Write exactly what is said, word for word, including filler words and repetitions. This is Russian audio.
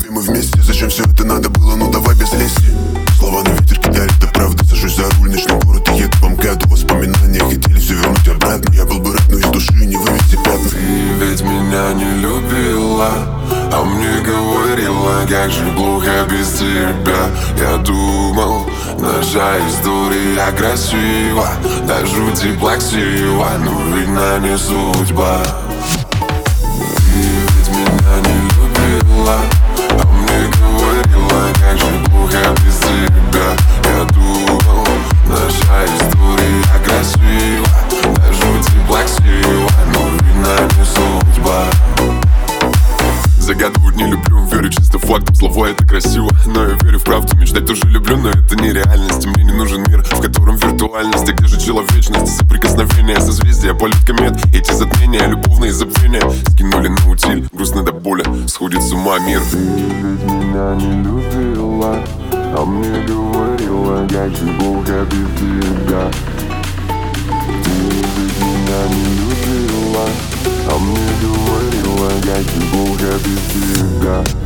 голове мы вместе. Зачем все это надо было, ну давай без лести. Слова на ветер кидали, это правда. Сажусь за руль, ночной город и еду в МКАД. Воспоминания хотели все вернуть обратно. Я был бы рад, но из души не вывести пятна. Ты ведь меня не любила, а мне говорила, как же плохо без тебя. Я думал, наша история красива, до жути плаксива, но видно не судьба. Ты ведь меня не любила, а мне говорила, как же плохо без тебя. Я думал, наша история красива, до жути плаксива, но видно не судьба. Загадывать не люблю, верю чисто фактом. Слова это красиво, но я верю в правду. Мечтать тоже люблю, но это не реальность. Мне не нужен мир, в котором виртуальность. А где же человечность, соприкосновение, созвездия, полет комет. Эти затмения, любовные забвения скинули на утиль, грустно до боли, сходит с ума мир. Ты ведь меня не любила, а мне говорила, как же плохо без тебя. Ты ведь меня не любила, а мне говорила, как же плохо без тебя.